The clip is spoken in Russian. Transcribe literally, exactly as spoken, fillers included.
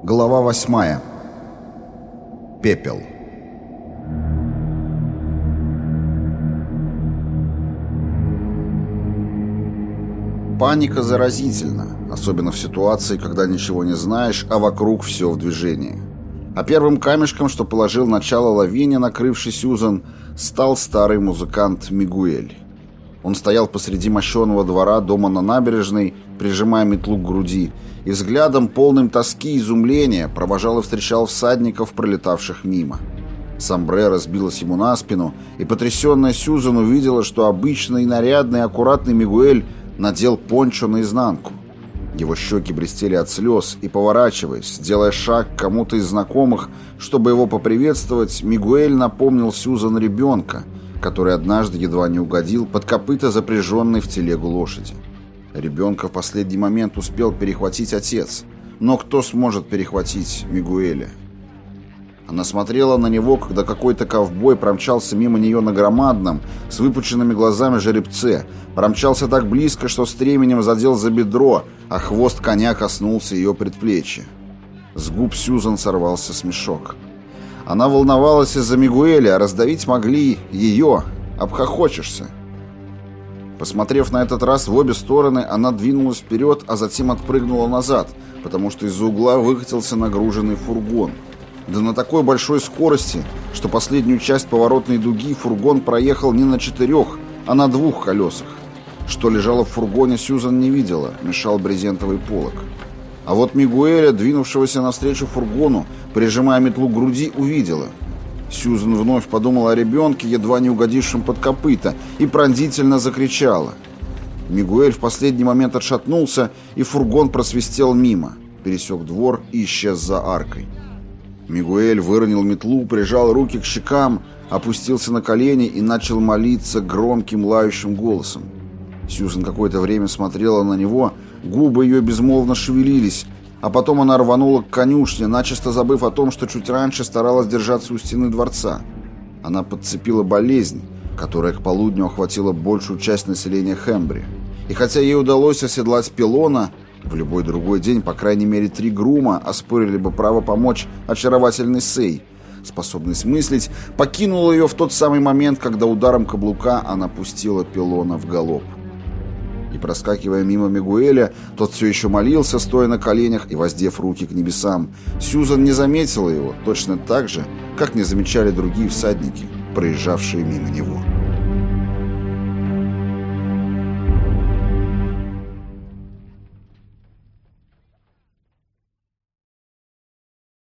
Глава восьмая. Пепел. Паника заразительна, особенно в ситуации, когда ничего не знаешь, а вокруг все в движении. А первым камешком, что положил начало лавине, накрывшей Сьюзан, стал старый музыкант Мигуэль. Он стоял посреди мощеного двора дома на набережной, прижимая метлу к груди, и взглядом, полным тоски и изумления, провожал и встречал всадников, пролетавших мимо. Сомбреро сбилось ему на спину, и потрясенная Сьюзан увидела, что обычный, нарядный, аккуратный Мигуэль надел пончо наизнанку. Его щеки блестели от слез, и, поворачиваясь, делая шаг к кому-то из знакомых, чтобы его поприветствовать, Мигуэль напомнил Сьюзан ребенка, который однажды едва не угодил под копыта запряженной в телегу лошади. Ребенка в последний момент успел перехватить отец, но кто сможет перехватить Мигуэля? Она смотрела на него, когда какой-то ковбой промчался мимо нее на громадном, с выпученными глазами жеребце, промчался так близко, что стременем задел за бедро, а хвост коня коснулся ее предплечья. С губ Сьюзан сорвался смешок. Она волновалась из-за Мигуэля, а раздавить могли ее. Обхохочешься. Посмотрев на этот раз в обе стороны, она двинулась вперед, а затем отпрыгнула назад, потому что из-за угла выкатился нагруженный фургон. Да на такой большой скорости, что последнюю часть поворотной дуги фургон проехал не на четырех, а на двух колесах. Что лежало в фургоне, Сьюзан не видела, мешал брезентовый полог. А вот Мигуэля, двинувшегося навстречу фургону, прижимая метлу к груди, увидела. Сьюзан вновь подумала о ребенке, едва не угодившем под копыта, и пронзительно закричала. Мигуэль в последний момент отшатнулся, и фургон просвистел мимо, пересек двор и исчез за аркой. Мигуэль выронил метлу, прижал руки к щекам, опустился на колени и начал молиться громким лающим голосом. Сьюзан какое-то время смотрела на него, губы ее безмолвно шевелились, а потом она рванула к конюшне, начисто забыв о том, что чуть раньше старалась держаться у стены дворца. Она подцепила болезнь, которая к полудню охватила большую часть населения Хэмбри. И хотя ей удалось оседлать Пилона, в любой другой день, по крайней мере, три грума оспорили бы право помочь очаровательной Сей, способный смыслить, покинула ее в тот самый момент, когда ударом каблука она пустила Пилона в галоп. И, проскакивая мимо Мигуэля, тот все еще молился, стоя на коленях и воздев руки к небесам. Сьюзан не заметила его, точно так же, как не замечали другие всадники, проезжавшие мимо него.